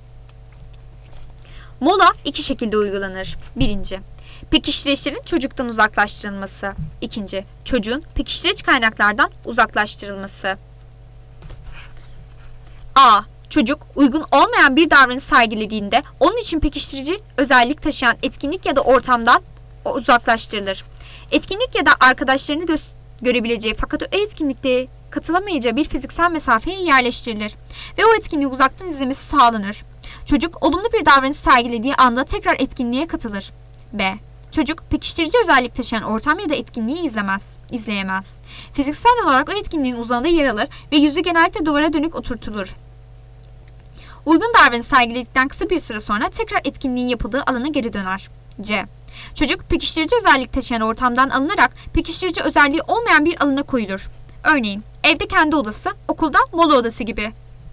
Mola iki şekilde uygulanır. Birinci, pekiştireçlerin çocuktan uzaklaştırılması. İkinci, çocuğun pekiştireç kaynaklardan uzaklaştırılması. A. Çocuk uygun olmayan bir davranış sergilediğinde onun için pekiştirici özellik taşıyan etkinlik ya da ortamdan uzaklaştırılır. Etkinlik ya da arkadaşlarını gö- görebileceği fakat o etkinlikte katılamayacağı bir fiziksel mesafeye yerleştirilir ve o etkinliği uzaktan izlemesi sağlanır. Çocuk olumlu bir davranış sergilediği anda tekrar etkinliğe katılır. B. Çocuk pekiştirici özellik taşıyan ortam ya da etkinliği izlemez, izleyemez. Fiziksel olarak o etkinliğin uzağında yer alır ve yüzü genellikle duvara dönük oturtulur. Uygun davranış sergiledikten kısa bir süre sonra tekrar etkinliğin yapıldığı alana geri döner. C. Çocuk pekiştirici özellik taşıyan ortamdan alınarak pekiştirici özelliği olmayan bir alana koyulur. Örneğin evde kendi odası, okulda mola odası gibi.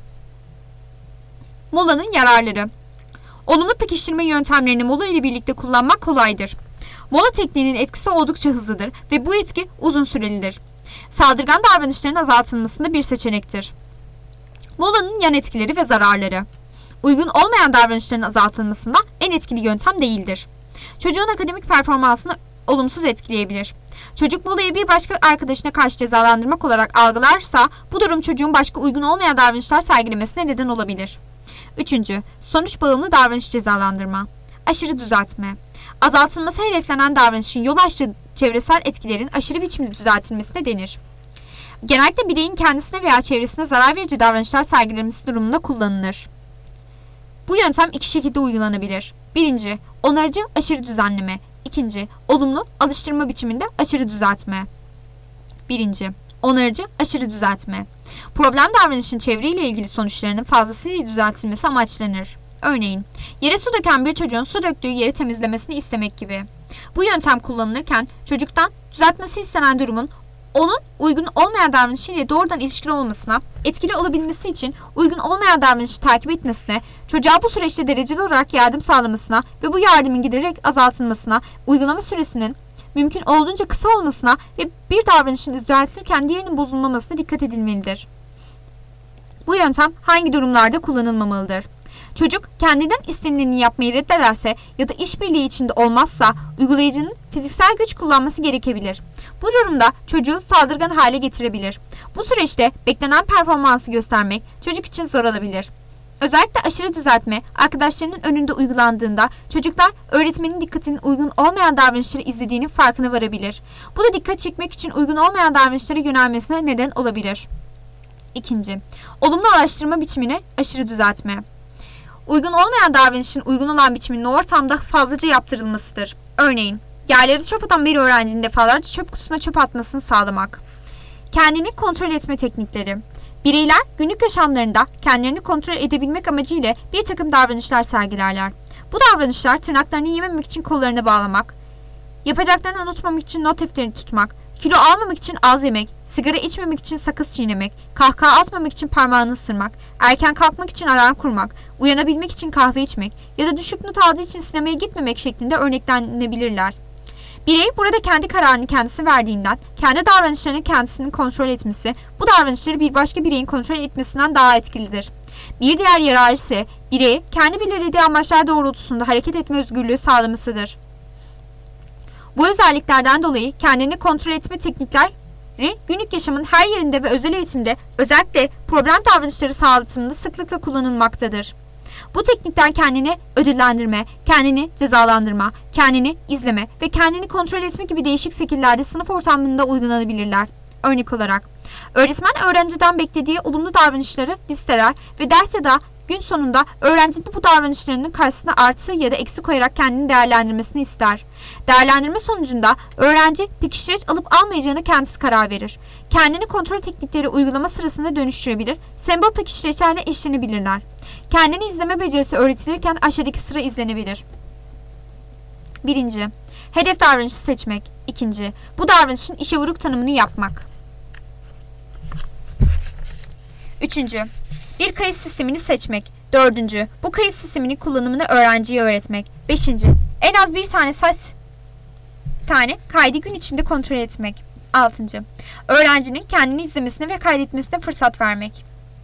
Molanın yararları. Olumlu pekiştirme yöntemlerini mola ile birlikte kullanmak kolaydır. Mola tekniğinin etkisi oldukça hızlıdır ve bu etki uzun sürelidir. Saldırgan davranışların azaltılmasında bir seçenektir. Molanın yan etkileri ve zararları. Uygun olmayan davranışların azaltılmasında en etkili yöntem değildir. Çocuğun akademik performansını olumsuz etkileyebilir. Çocuk molayı bir başka arkadaşına karşı cezalandırmak olarak algılarsa bu durum çocuğun başka uygun olmayan davranışlar sergilemesine neden olabilir. Üçüncü, sonuç bağımlı davranış cezalandırma. Aşırı düzeltme. Azaltılması hedeflenen davranışın yol açtığı çevresel etkilerin aşırı biçimde düzeltilmesine denir. Genellikle bireyin kendisine veya çevresine zarar verici davranışlar sergilemesi durumunda kullanılır. Bu yöntem iki şekilde uygulanabilir. Birinci, onarıcı aşırı düzenleme. İkinci, olumlu alıştırma biçiminde aşırı düzeltme. Birinci, onarıcı aşırı düzeltme. Problem davranışın çevreyle ilgili sonuçlarının fazlasıyla düzeltilmesi amaçlanır. Örneğin, yere su döken bir çocuğun su döktüğü yeri temizlemesini istemek gibi. Bu yöntem kullanılırken çocuktan düzeltmesi istenen durumun onun uygun olmayan davranışıyla doğrudan ilişkili olmasına, etkili olabilmesi için uygun olmayan davranışı takip etmesine, çocuğa bu süreçte dereceli olarak yardım sağlamasına ve bu yardımın giderek azaltılmasına, uygulama süresinin mümkün olduğunca kısa olmasına ve bir davranışın düzeltilirken diğerinin bozulmamasına dikkat edilmelidir. Bu yöntem hangi durumlarda kullanılmamalıdır? Çocuk kendinden istenileni yapmayı reddederse ya da işbirliği içinde olmazsa uygulayıcının fiziksel güç kullanması gerekebilir. Bu durumda çocuğu saldırgan hale getirebilir. Bu süreçte beklenen performansı göstermek çocuk için zor olabilir. Özellikle aşırı düzeltme arkadaşlarının önünde uygulandığında çocuklar öğretmenin dikkatinin uygun olmayan davranışları izlediğinin farkına varabilir. Bu da dikkat çekmek için uygun olmayan davranışlara yönelmesine neden olabilir. İkinci, olumlu araştırma biçimine aşırı düzeltme. Uygun olmayan davranışın uygun olan biçiminin o ortamda fazlaca yaptırılmasıdır. Örneğin, yerlere çöp atan bir öğrencinin defalarca çöp kutusuna çöp atmasını sağlamak. Kendini kontrol etme teknikleri. Bireyler günlük yaşamlarında kendilerini kontrol edebilmek amacıyla bir takım davranışlar sergilerler. Bu davranışlar tırnaklarını yememek için kollarını bağlamak, yapacaklarını unutmamak için not defterini tutmak, kilo almamak için az yemek, sigara içmemek için sakız çiğnemek, kahkaha atmamak için parmağını ısırmak, erken kalkmak için alarm kurmak, uyanabilmek için kahve içmek ya da düşük not aldığı için sinemaya gitmemek şeklinde örneklenebilirler. Birey burada kendi kararını kendisi verdiğinden, kendi davranışlarını kendisinin kontrol etmesi, bu davranışları bir başka bireyin kontrol etmesinden daha etkilidir. Bir diğer yararı ise bireye kendi belirlediği amaçlar doğrultusunda hareket etme özgürlüğü sağlamasıdır. Bu özelliklerden dolayı kendini kontrol etme teknikleri günlük yaşamın her yerinde ve özel eğitimde özellikle problem davranışları sağlatımında sıklıkla kullanılmaktadır. Bu teknikler kendini ödüllendirme, kendini cezalandırma, kendini izleme ve kendini kontrol etme gibi değişik şekillerde sınıf ortamında uygulanabilirler. Örnek olarak, öğretmen öğrenciden beklediği olumlu davranışları listeler ve ders ya da gün sonunda öğrencinin bu davranışlarının karşısına artı ya da eksi koyarak kendini değerlendirmesini ister. Değerlendirme sonucunda öğrenci pekiştireç alıp almayacağına kendisi karar verir. Kendini kontrol teknikleri uygulama sırasında dönüştürebilir, sembol pekiştireçlerle eşlenebilirler. Kendini izleme becerisi öğretilirken aşağıdaki sıra izlenebilir. Birinci, hedef davranışı seçmek. İkinci, bu davranışın işe vuruk tanımını yapmak. Üçüncü, bir kayıt sistemini seçmek. Dördüncü, bu kayıt sisteminin kullanımını öğrenciye öğretmek. Beşinci, en az bir tane saç tane kaydı gün içinde kontrol etmek. Altıncı, öğrencinin kendini izlemesine ve kaydetmesine fırsat vermek.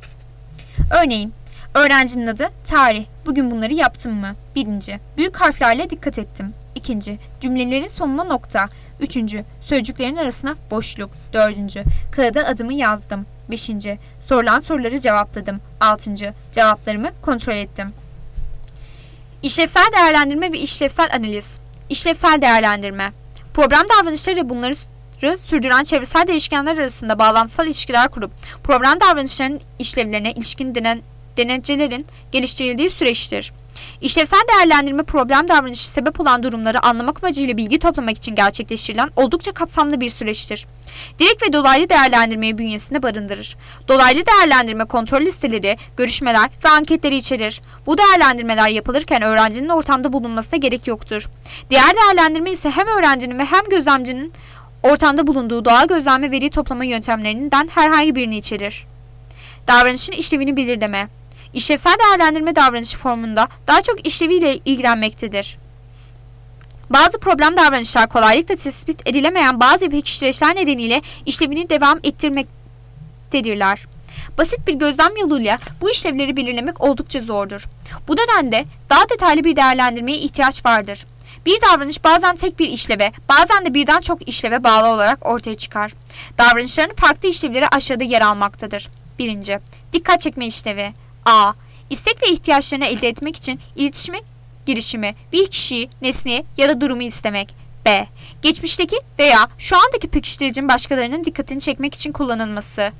Örneğin, öğrencinin adı tarih. Bugün bunları yaptım mı? Birinci, büyük harflerle dikkat ettim. İkinci, cümlelerin sonuna nokta. Üçüncü, sözcüklerin arasına boşluk. Dördüncü, kağıda adımı yazdım. Beşinci, sorulan soruları cevapladım. Altıncı, cevaplarımı kontrol ettim. İşlevsel değerlendirme ve işlevsel analiz. İşlevsel değerlendirme. Problem davranışları ve bunları sürdüren çevresel değişkenler arasında bağlantısal ilişkiler kurup problem davranışlarının işlevlerine ilişkin denen denecelerin geliştirildiği süreçtir. İşlevsel değerlendirme problem davranışı sebep olan durumları anlamak amacıyla bilgi toplamak için gerçekleştirilen oldukça kapsamlı bir süreçtir. Direkt ve dolaylı değerlendirmeyi bünyesinde barındırır. Dolaylı değerlendirme kontrol listeleri, görüşmeler ve anketleri içerir. Bu değerlendirmeler yapılırken öğrencinin ortamda bulunmasına gerek yoktur. Diğer değerlendirme ise hem öğrencinin ve hem gözlemcinin ortamda bulunduğu doğal gözlem ve veri toplama yöntemlerinden herhangi birini içerir. Davranışın işlevini belirleme. İşlevsel değerlendirme davranışı formunda daha çok işleviyle ilgilenmektedir. Bazı problem davranışlar kolaylıkla tespit edilemeyen bazı pekiştireçler nedeniyle işlevini devam ettirmektedirler. Basit bir gözlem yoluyla bu işlevleri belirlemek oldukça zordur. Bu nedenle daha detaylı bir değerlendirmeye ihtiyaç vardır. Bir davranış bazen tek bir işleve, bazen de birden çok işleve bağlı olarak ortaya çıkar. Davranışların farklı işlevleri aşağıda yer almaktadır. Birinci, dikkat çekme işlevi. A. İstek ve ihtiyaçlarını elde etmek için iletişime girişimi, bir kişiyi, nesneyi ya da durumu istemek. B. Geçmişteki veya şu andaki pekiştiricinin başkalarının dikkatini çekmek için kullanılması.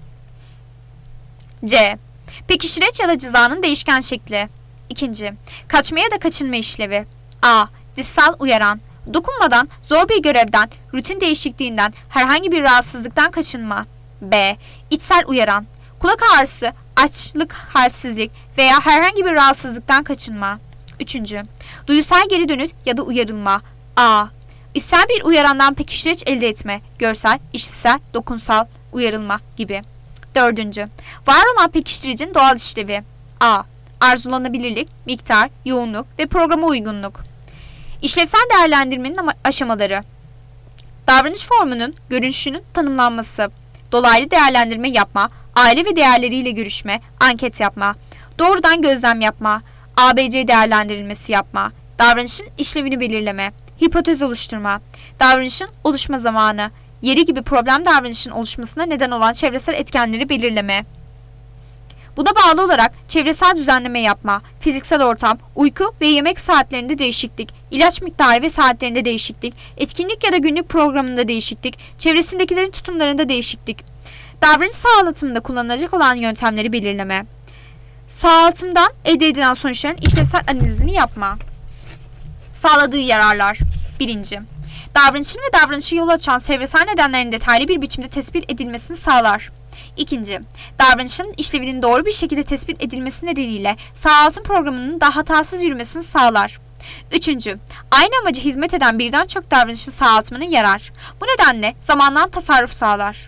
C. Pekiştireç ya da cezanın değişken şekli. İkinci, kaçma ya da kaçınma işlevi. A. Dışsal uyaran. Dokunmadan, zor bir görevden, rutin değişikliğinden, herhangi bir rahatsızlıktan kaçınma. B. İçsel uyaran. Kulak ağrısı, açlık, halsizlik veya herhangi bir rahatsızlıktan kaçınma. Üçüncü, duyusal geri dönüt ya da uyarılma. A. İçsel bir uyarandan pekiştireç elde etme, görsel, işitsel, dokunsal, uyarılma gibi. Dördüncü. Var olan pekiştiricinin doğal işlevi. A. Arzulanabilirlik, miktar, yoğunluk ve programa uygunluk. İşlevsel değerlendirmenin aşamaları. Davranış formunun görünüşünün tanımlanması. Dolaylı değerlendirme yapma, aile ve değerleriyle görüşme, anket yapma, doğrudan gözlem yapma, A B C değerlendirilmesi yapma, davranışın işlevini belirleme, hipotez oluşturma, davranışın oluşma zamanı, yeri gibi problem davranışın oluşmasına neden olan çevresel etkenleri belirleme. Buna bağlı olarak çevresel düzenleme yapma, fiziksel ortam, uyku ve yemek saatlerinde değişiklik, ilaç miktarı ve saatlerinde değişiklik, etkinlik ya da günlük programında değişiklik, çevresindekilerin tutumlarında değişiklik, davranış sağlatımında kullanılacak olan yöntemleri belirleme, sağlatımdan elde edilen sonuçların işlevsel analizini yapma. Sağladığı yararlar. Birinci. Davranışın ve davranışı yol açan çevresel nedenlerin detaylı bir biçimde tespit edilmesini sağlar. İkinci, davranışın işlevinin doğru bir şekilde tespit edilmesi nedeniyle sağaltım programının daha hatasız yürümesini sağlar. Üçüncü, aynı amaca hizmet eden birden çok davranışın sağaltımına yarar. Bu nedenle zamandan tasarruf sağlar.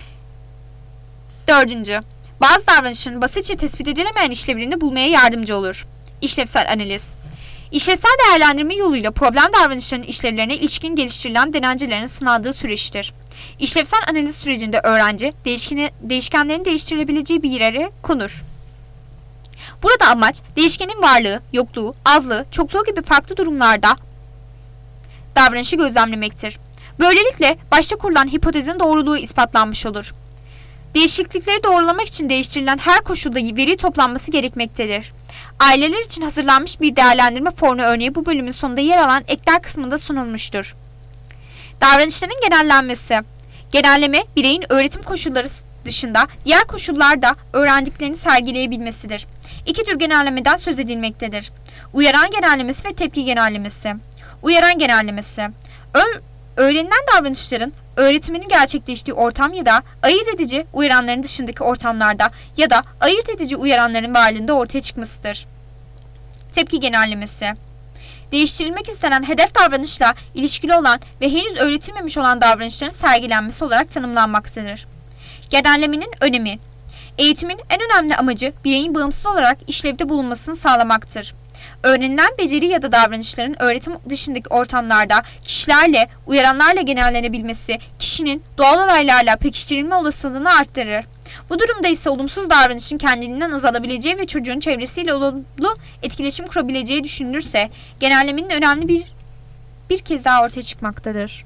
Dördüncü, bazı davranışın basitçe tespit edilemeyen işlevlerini bulmaya yardımcı olur. İşlevsel analiz. İşlevsel değerlendirme yoluyla problem davranışlarının işlevlerine ilişkin geliştirilen denencelerin sınandığı süreçtir. İşlevsel analiz sürecinde öğrenci değişkenlerin değiştirilebileceği bir yere konur. Burada amaç değişkenin varlığı, yokluğu, azlığı, çokluğu gibi farklı durumlarda davranışı gözlemlemektir. Böylelikle başta kurulan hipotezin doğruluğu ispatlanmış olur. Değişiklikleri doğrulamak için değiştirilen her koşulda veri toplanması gerekmektedir. Aileler için hazırlanmış bir değerlendirme formu örneği bu bölümün sonunda yer alan ekler kısmında sunulmuştur. Davranışların genellenmesi. Genelleme, bireyin öğretim koşulları dışında diğer koşullarda öğrendiklerini sergileyebilmesidir. İki tür genellemeden söz edilmektedir. Uyaran genellemesi ve tepki genellemesi. Uyaran genellemesi. Ö- öğrenilen davranışların öğretiminin gerçekleştiği ortam ya da ayırt edici uyaranların dışındaki ortamlarda ya da ayırt edici uyaranların varlığında ortaya çıkmasıdır. Tepki genellemesi. Değiştirilmek istenen hedef davranışla ilişkili olan ve henüz öğretilmemiş olan davranışların sergilenmesi olarak tanımlanmaktadır. Genellemenin önemi. Eğitimin en önemli amacı bireyin bağımsız olarak işlevde bulunmasını sağlamaktır. Öğrenilen beceri ya da davranışların öğretim dışındaki ortamlarda kişilerle, uyaranlarla genellenebilmesi, kişinin doğal olaylarla pekiştirilme olasılığını arttırır. Bu durumda ise olumsuz davranışın kendiliğinden azalabileceği ve çocuğun çevresiyle olumlu etkileşim kurabileceği düşünülürse, genellemenin önemli bir bir kez daha ortaya çıkmaktadır.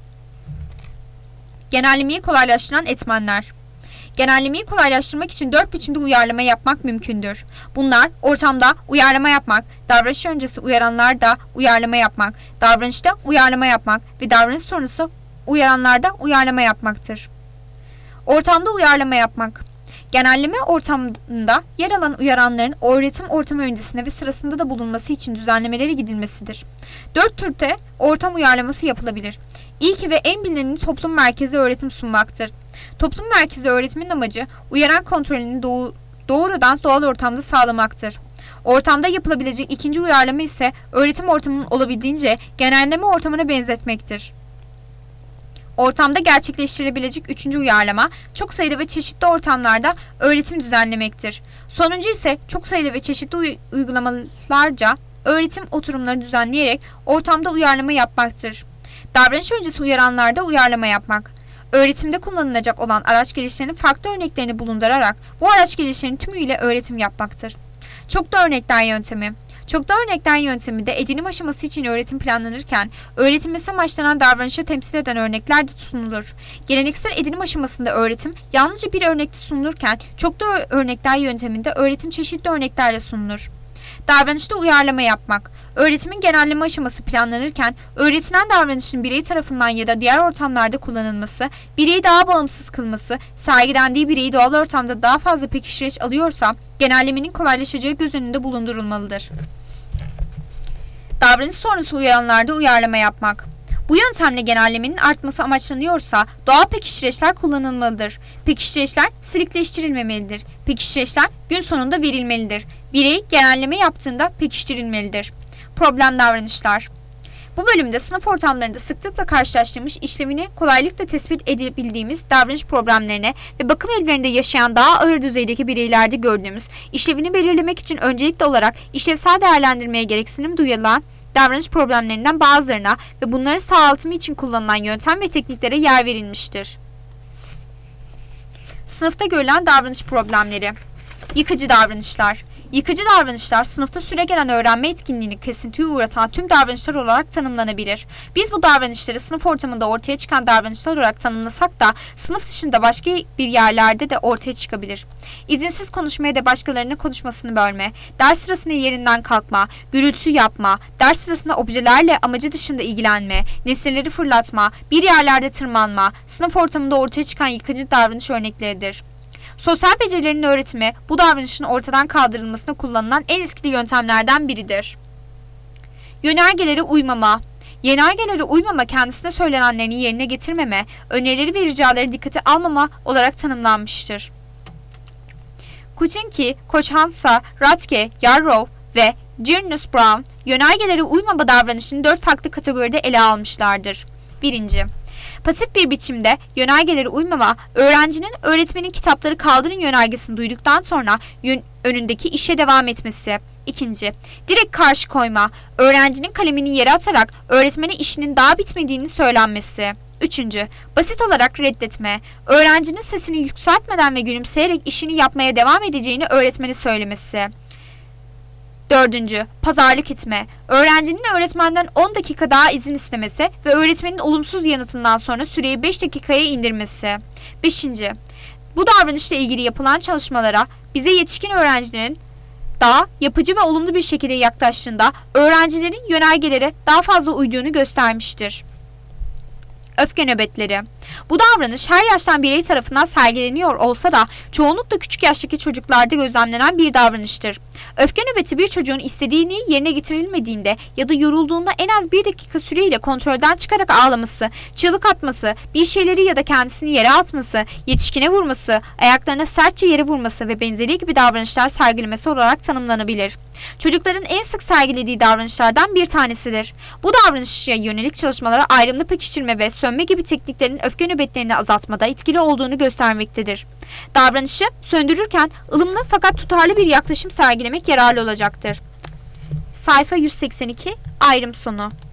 Genellemeyi kolaylaştıran etmenler. Genellemeyi kolaylaştırmak için dört biçimde uyarlama yapmak mümkündür. Bunlar ortamda uyarlama yapmak, davranış öncesi uyaranlarda uyarlama yapmak, davranışta uyarlama yapmak ve davranış sonrası uyaranlarda uyarlama yapmaktır. Ortamda uyarlama yapmak. Genelleme ortamında yer alan uyaranların öğretim ortamı öncesinde ve sırasında da bulunması için düzenlemeleri gidilmesidir. Dört türde ortam uyarlaması yapılabilir. İlki ve en bilineni toplum merkezi öğretim sunmaktır. Toplum merkezi öğretimin amacı uyaran kontrolünü doğu, doğrudan doğal ortamda sağlamaktır. Ortamda yapılabilecek ikinci uyarlama ise öğretim ortamının olabildiğince genelleme ortamına benzetmektir. Ortamda gerçekleştirilebilecek üçüncü uyarlama çok sayıda ve çeşitli ortamlarda öğretim düzenlemektir. Sonuncu ise çok sayıda ve çeşitli uygulamalarca öğretim oturumları düzenleyerek ortamda uyarlama yapmaktır. Davranış öncesi uyaranlarda uyarlama yapmak. Öğretimde kullanılacak olan araç gelişlerinin farklı örneklerini bulundurarak bu araç gelişlerinin tümüyle öğretim yapmaktır. Çoklu örnekler yöntemi. Çoklu örnekler yöntemi de edinim aşaması için öğretim planlanırken öğretilmesi amaçlanan davranışı temsil eden örnekler de sunulur. Geleneksel edinim aşamasında öğretim yalnızca bir örnekte sunulurken çoklu örnekler yönteminde öğretim çeşitli örneklerle sunulur. Davranışta uyarlama yapmak. Öğretimin genelleme aşaması planlanırken öğretilen davranışın birey tarafından ya da diğer ortamlarda kullanılması, bireyi daha bağımsız kılması, sergilendiği bireyi doğal ortamda daha fazla pekiştireç alıyorsa genellemenin kolaylaşacağı göz önünde bulundurulmalıdır. Davranış sonrası uyaranlarda uyarlama yapmak. Bu yöntemle genellemenin artması amaçlanıyorsa doğal pekiştireçler kullanılmalıdır. Pekiştireçler silikleştirilmemelidir. Pekiştireçler gün sonunda verilmelidir. Birey genelleme yaptığında pekiştirilmelidir. Problem davranışlar. Bu bölümde sınıf ortamlarında sıklıkla karşılaştığımız, işlevini kolaylıkla tespit edebildiğimiz davranış problemlerine ve bakım evlerinde yaşayan daha ağır düzeydeki bireylerde gördüğümüz, işlevini belirlemek için öncelikli olarak işlevsel değerlendirmeye gereksinim duyulan davranış problemlerinden bazılarına ve bunların sağaltımı için kullanılan yöntem ve tekniklere yer verilmiştir. Sınıfta görülen davranış problemleri. Yıkıcı davranışlar. Yıkıcı davranışlar, sınıfta süregelen öğrenme etkinliğini kesintiye uğratan tüm davranışlar olarak tanımlanabilir. Biz bu davranışları sınıf ortamında ortaya çıkan davranışlar olarak tanımlasak da sınıf dışında başka bir yerlerde de ortaya çıkabilir. İzinsiz konuşmaya da başkalarının konuşmasını bölme, ders sırasında yerinden kalkma, gürültü yapma, ders sırasında objelerle amacı dışında ilgilenme, nesneleri fırlatma, bir yerlerde tırmanma, sınıf ortamında ortaya çıkan yıkıcı davranış örnekleridir. Sosyal becerilerin öğretimi bu davranışın ortadan kaldırılmasına kullanılan en etkili yöntemlerden biridir. Yönergelere uymama. Yönergelere uymama, kendisine söylenenlerin yerine getirmeme, önerileri ve ricaları dikkate almama olarak tanımlanmıştır. Kuchinki, Kochhansa, Ratke, Yarrow ve Gyrnus Brown yönergelere uymama davranışını dört farklı kategoride ele almışlardır. Birinci. Pasif bir biçimde yönergelere uymama, öğrencinin öğretmenin kitapları kaldırın yönergesini duyduktan sonra yön, önündeki işe devam etmesi. İkinci, direkt karşı koyma, öğrencinin kalemini yere atarak öğretmene işinin daha bitmediğini söylenmesi. Üçüncü, basit olarak reddetme, öğrencinin sesini yükseltmeden ve gülümseyerek işini yapmaya devam edeceğini öğretmene söylemesi. Dördüncü, pazarlık etme. Öğrencinin öğretmenden on dakika daha izin istemesi ve öğretmenin olumsuz yanıtından sonra süreyi beş dakikaya indirmesi. Beşinci, bu davranışla ilgili yapılan çalışmalara bize yetişkin öğrencilerin daha yapıcı ve olumlu bir şekilde yaklaştığında öğrencilerin yönergelere daha fazla uyduğunu göstermiştir. Öfke nöbetleri. Bu davranış her yaştan birey tarafından sergileniyor olsa da çoğunlukla küçük yaştaki çocuklarda gözlemlenen bir davranıştır. Öfke nöbeti bir çocuğun istediğini yerine getirilmediğinde ya da yorulduğunda en az bir dakika süreyle kontrolden çıkarak ağlaması, çığlık atması, bir şeyleri ya da kendisini yere atması, yetişkine vurması, ayaklarına sertçe yere vurması ve benzeri gibi davranışlar sergilemesi olarak tanımlanabilir. Çocukların en sık sergilediği davranışlardan bir tanesidir. Bu davranışa yönelik çalışmalara ayrımlı pekiştirme ve sönme gibi tekniklerin öfke nöbetlerini azaltmada etkili olduğunu göstermektedir. Davranışı söndürürken ılımlı fakat tutarlı bir yaklaşım sergilemek yararlı olacaktır. Sayfa yüz seksen iki, ayrım sonu.